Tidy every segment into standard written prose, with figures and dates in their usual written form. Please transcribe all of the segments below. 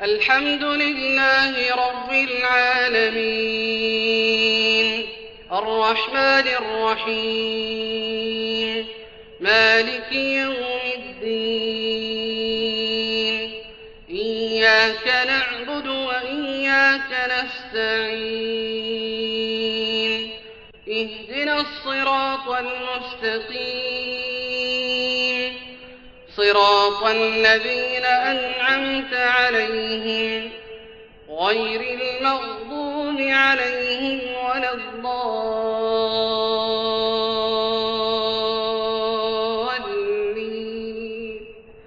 الحمد لله رب العالمين الرحمن الرحيم مالك يوم الدين إياك نعبد وإياك نستعين اهدنا الصراط المستقيم صراط الذين أنعمت عليهم غير المغضوب عليهم ولا الضالين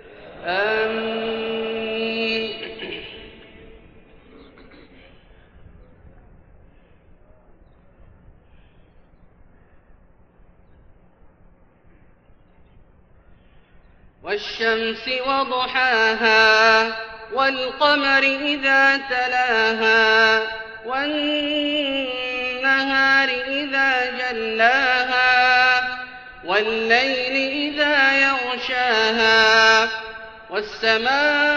آمين. والشمس وضحاها والقمر إذا تلاها والنهار إذا جلاها والليل إذا يغشاها والسماء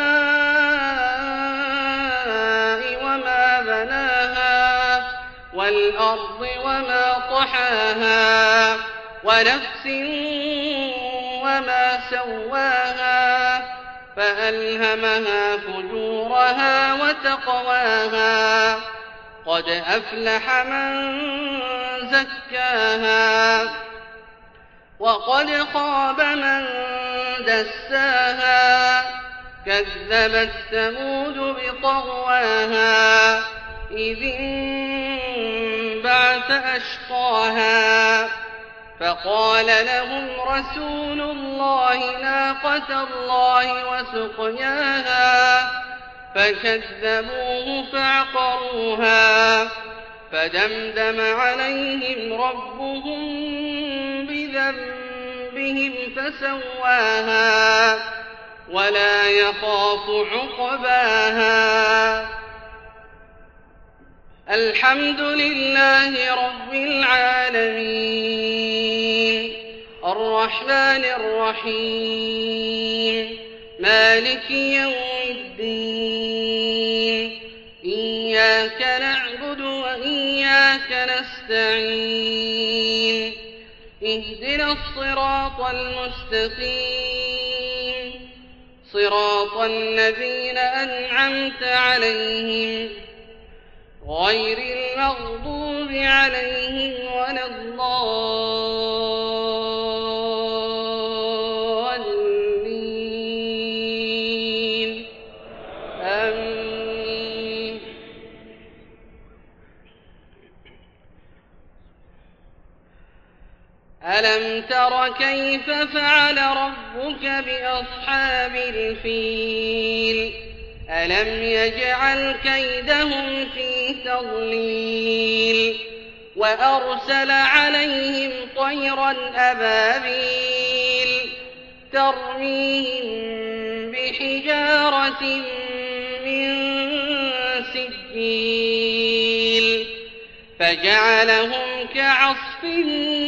وما بناها والأرض وما طحاها ونفس وما سواها فألهمها فجورها وتقواها قد أفلح من زكاها وقد خاب من دساها كذبت ثمود بطغواها إذ انبعث أشقاها فقال لهم رسول الله ناقة الله وسقياها فكذبوه فعقروها فدمدم عليهم ربهم بذنبهم فسواها ولا يخاف عقباها. الحمد لله رب العالمين الرحمن الرحيم مالك يوم الدين إياك نعبد وإياك نستعين اهدنا الصراط المستقيم صراط الذين أنعمت عليهم غير المغضوب عليهم ولا الضالين آمين. ألم تر كيف فعل ربك بأصحاب الفيل ألم يجعل كيدهم في تضليل وأرسل عليهم طيرا أبابيل ترميهم بحجارة من سجيل فجعلهم كعصف